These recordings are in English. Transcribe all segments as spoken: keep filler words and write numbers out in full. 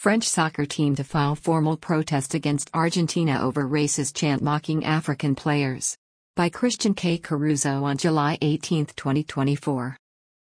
French soccer team to file formal protest against Argentina over racist chant mocking African players. By Christian K. Caruso on July eighteenth, twenty twenty-four.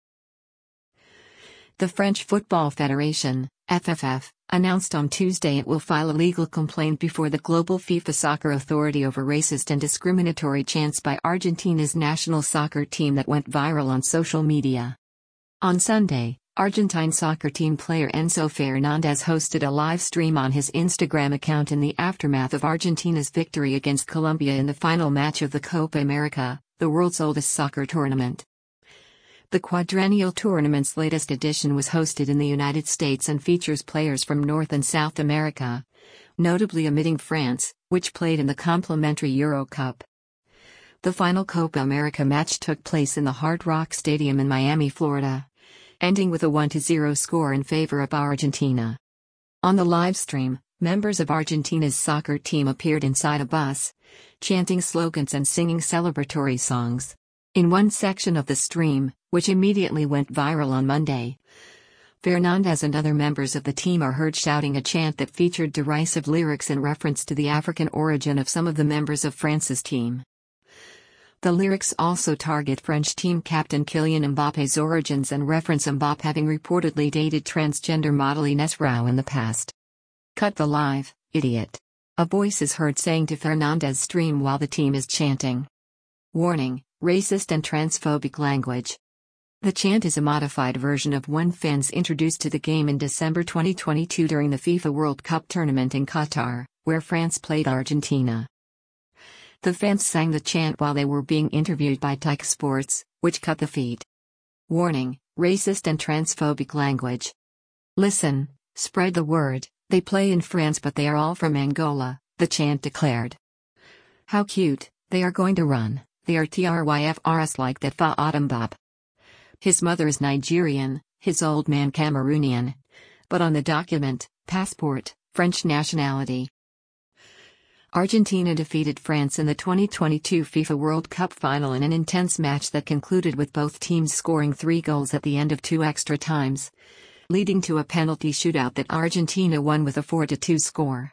The French Football Federation, F F F, announced on Tuesday it will file a legal complaint before the global FIFA Soccer Authority over racist and discriminatory chants by Argentina's national soccer team that went viral on social media. On Sunday, Argentine soccer team player Enzo Fernandez hosted a live stream on his Instagram account in the aftermath of Argentina's victory against Colombia in the final match of the Copa America, the world's oldest soccer tournament. The quadrennial tournament's latest edition was hosted in the United States and features players from North and South America, notably omitting France, which played in the complimentary Euro Cup. The final Copa America match took place in the Hard Rock Stadium in Miami, Florida, ending with a one to zero score in favor of Argentina. On the live stream, members of Argentina's soccer team appeared inside a bus, chanting slogans and singing celebratory songs. In one section of the stream, which immediately went viral on Monday, Fernandez and other members of the team are heard shouting a chant that featured derisive lyrics in reference to the African origin of some of the members of France's team. The lyrics also target French team captain Kylian Mbappe's origins and reference Mbappe having reportedly dated transgender model Ines Rao in the past. Cut the live, idiot. A voice is heard saying to Fernandez stream while the team is chanting. Warning, racist and transphobic language. The chant is a modified version of one fans introduced to the game in December twenty twenty-two during the FIFA World Cup tournament in Qatar, where France played Argentina. The fans sang the chant while they were being interviewed by Tike Sports, which cut the feed. Warning, racist and transphobic language. Listen, spread the word, they play in France but they are all from Angola, the chant declared. How cute, they are going to run, they are tryfrs like that fa Mbap. His mother is Nigerian, his old man Cameroonian. But on the document, passport, French nationality. Argentina defeated France in the twenty twenty-two FIFA World Cup final in an intense match that concluded with both teams scoring three goals at the end of two extra times, leading to a penalty shootout that Argentina won with a four to two score.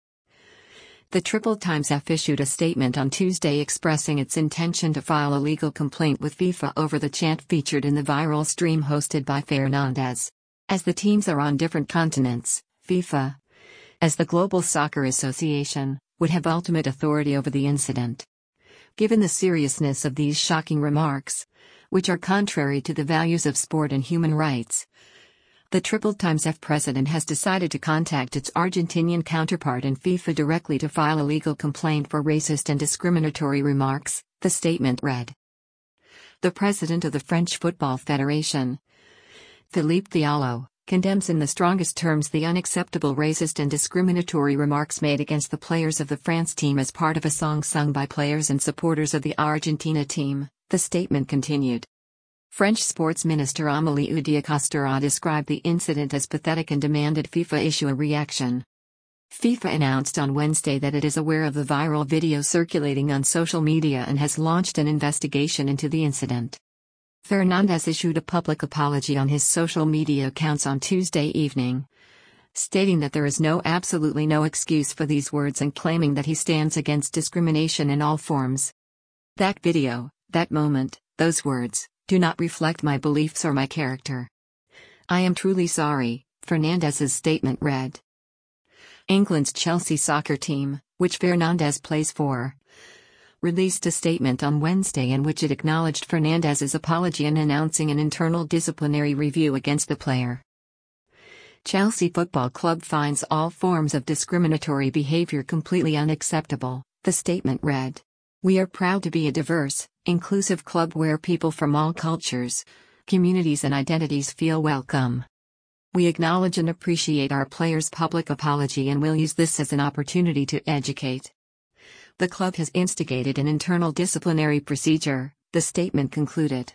The Triple Times F issued a statement on Tuesday expressing its intention to file a legal complaint with FIFA over the chant featured in the viral stream hosted by Fernandez. As the teams are on different continents, FIFA, as the Global Soccer Association, would have ultimate authority over the incident. Given the seriousness of these shocking remarks, which are contrary to the values of sport and human rights, the Triple Times F president has decided to contact its Argentinian counterpart in FIFA directly to file a legal complaint for racist and discriminatory remarks, the statement read. The president of the French Football Federation, Philippe Diallo, condemns in the strongest terms the unacceptable racist and discriminatory remarks made against the players of the France team as part of a song sung by players and supporters of the Argentina team, the statement continued. French Sports Minister Amélie Oudéa-Castéra described the incident as pathetic and demanded FIFA issue a reaction. FIFA announced on Wednesday that it is aware of the viral video circulating on social media and has launched an investigation into the incident. Fernandez issued a public apology on his social media accounts on Tuesday evening, stating that there is no absolutely no excuse for these words and claiming that he stands against discrimination in all forms. That video, that moment, those words, do not reflect my beliefs or my character. I am truly sorry, Fernandez's statement read. England's Chelsea soccer team, which Fernandez plays for, released a statement on Wednesday in which it acknowledged Fernandez's apology and announcing an internal disciplinary review against the player. Chelsea Football Club finds all forms of discriminatory behavior completely unacceptable, the statement read. We are proud to be a diverse, inclusive club where people from all cultures, communities and identities feel welcome. We acknowledge and appreciate our players' public apology and will use this as an opportunity to educate. The club has instigated an internal disciplinary procedure, the statement concluded.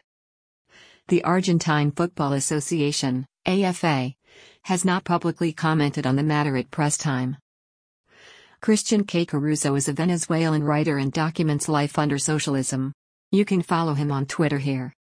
The Argentine Football Association, A F A, has not publicly commented on the matter at press time. Christian K. Caruso is a Venezuelan writer and documents life under socialism. You can follow him on Twitter here.